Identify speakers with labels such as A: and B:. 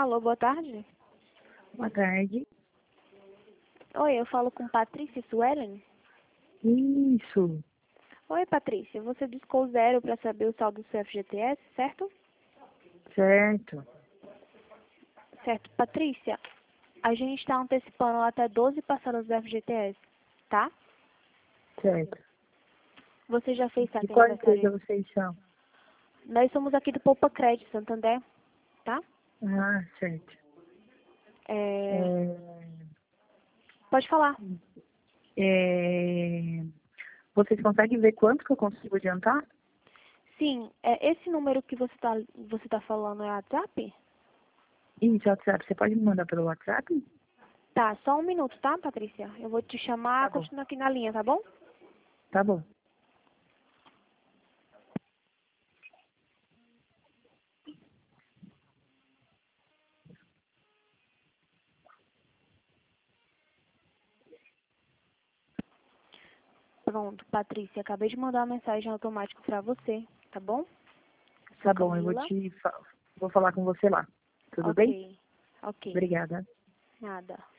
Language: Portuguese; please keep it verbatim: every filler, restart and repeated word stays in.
A: Alô, boa tarde.
B: Boa tarde.
A: Oi, eu falo com Patrícia Suelen.
B: Isso,
A: Oi, Patrícia. Você discou zero para saber o saldo do seu F G T S, certo?
B: certo.
A: Certo. Patrícia, a gente está antecipando até doze parcelas do F G T S, tá?
B: Certo.
A: Você já fez
B: De
A: saque
B: qual empresa
A: aniversário?
B: vocês são?
A: Nós somos aqui do Poupa Crédito, Santander, tá?
B: Ah, certo.
A: É...
B: É,
A: Pode falar.
B: é, vocês conseguem ver quanto que eu consigo adiantar?
A: Sim, é, esse número que você está você tá falando é WhatsApp?
B: Isso, WhatsApp. Você pode me mandar pelo WhatsApp?
A: Tá, só um minuto, tá, Patrícia? Eu vou te chamar,
B: Tá bom.
A: continua aqui na linha, tá bom?
B: Tá bom.
A: Pronto, Patrícia, acabei de mandar uma mensagem automática pra você, tá bom? Sou
B: Tá bom, eu vou
A: Camila.
B: te fa- vou falar com você lá. Tudo bem?
A: Ok, ok.
B: Obrigada.
A: Nada.